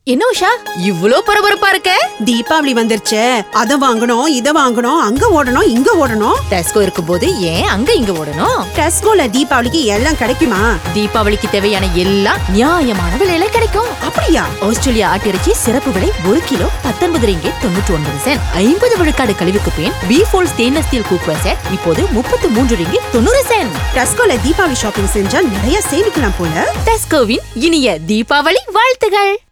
என்ன உஷா இவ்ளோ பரபரப்பா இருக்க? தீபாவளி வந்துருச்சு, அத வாங்கணும் இத வாங்கணும், அங்க ஓடணும் இங்க ஓடணும். டெஸ்கோ இருக்கும்போது ஏன் அங்க இங்க ஓடணும்? டெஸ்கோல தீபாவளிக்கு எல்லாம் கிடைக்குமா? தீபாவளிக்கு தேவையான எல்லாம் நியாயமான விலையில கிடைக்கும். அப்படியா? ஆஸ்திரேலியா ஆட்டிறைச்சி சிறப்பு விலை 1 கிலோ 19 ரிங்கிட் 99 சென்ட். 50 விழுக்காடு கழிவுக்கு பின் V4 stainless steel cookware set இப்போது 33 ரிங்கிட் 90 சென்ட். டெஸ்கோல தீபாவளி ஷாப்பிங் செஞ்சா நிறைய சேமிக்கலாம் போல. டெஸ்கோவின் இனிய தீபாவளி வாழ்த்துகள்.